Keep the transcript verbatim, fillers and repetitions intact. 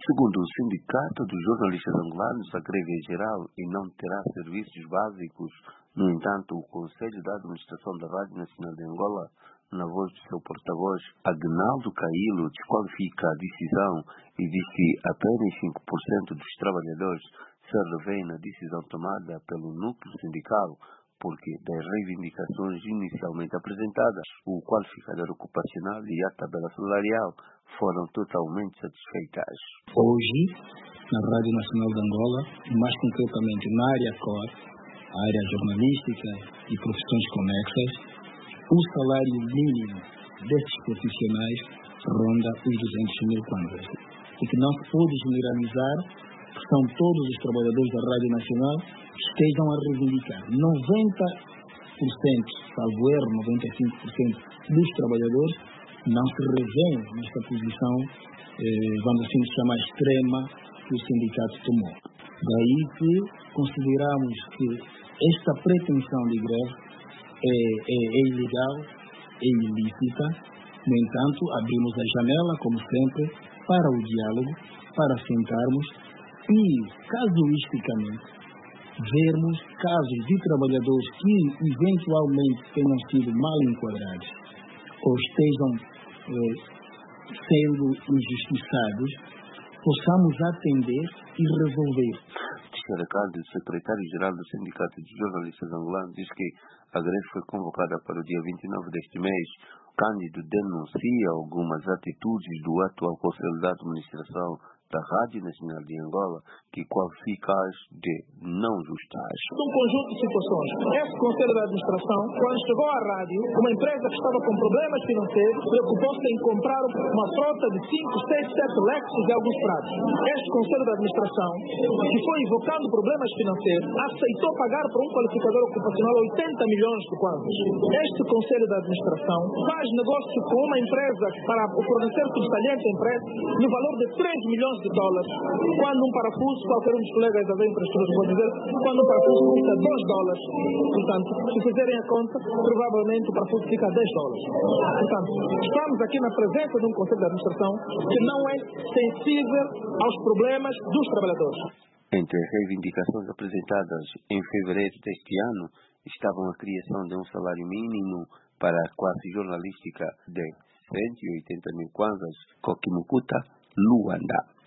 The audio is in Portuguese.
Segundo o Sindicato dos Jornalistas Angolanos, a greve é geral e não terá serviços básicos. No entanto, o Conselho de Administração da Rádio Nacional de Angola, na voz do seu porta-voz, Agnaldo Caílo, desqualifica a decisão e diz que apenas cinco por cento dos trabalhadores se revêem na decisão tomada pelo núcleo sindical, porque das reivindicações inicialmente apresentadas, o qualificador ocupacional e a tabela salarial foram totalmente satisfeitas. Hoje, na Rádio Nacional de Angola, mais concretamente na área core, a área jornalística e profissões conexas, o salário mínimo desses profissionais ronda os duzentos mil kwanzas. E que não se pode generalizar que são todos os trabalhadores da Rádio Nacional que estejam a reivindicar. noventa por cento, salvo erro, noventa e cinco por cento dos trabalhadores não se revêem nesta posição, eh, vamos assim chamar, extrema que o sindicato tomou. Daí que consideramos que esta pretensão de greve é, é, é ilegal, é ilícita. No entanto, abrimos a janela, como sempre, para o diálogo, para sentarmos e, casuisticamente, vermos casos de trabalhadores que eventualmente tenham sido mal enquadrados ou estejam eh, sendo injustiçados, possamos atender e resolver. Teixeira Caldas, secretário-geral do Sindicato de Jornalistas Angolanos, diz que a greve foi convocada para o dia vinte e nove deste mês. Cândido denuncia algumas atitudes do atual Conselho de Administração da Rádio Nacional de Angola que qualifica-as de não justas. Um conjunto de situações. Esse Conselho de Administração, quando chegou à rádio, uma empresa que estava com problemas financeiros, preocupou-se em comprar uma frota de cinco, seis, sete Lexus e alguns pratos. Este Conselho de Administração, que foi invocando problemas financeiros, aceitou pagar por um qualificador ocupacional oitenta milhões de kwanzas. Este Conselho de Administração faz negócio com uma empresa para fornecer subsaliente à empresa no valor de três milhões de dólares, quando um parafuso, qualquer um dos colegas da infraestrutura pode dizer, quando um parafuso custa dois dólares. Portanto, se fizerem a conta, provavelmente o parafuso fica a dez dólares. Portanto, estamos aqui na presença de um Conselho de Administração que não é sensível aos problemas dos trabalhadores. Entre as reivindicações apresentadas em fevereiro deste ano estavam a criação de um salário mínimo para a classe jornalística de cento e oitenta mil kwanzas, Kokimukuta, Luanda.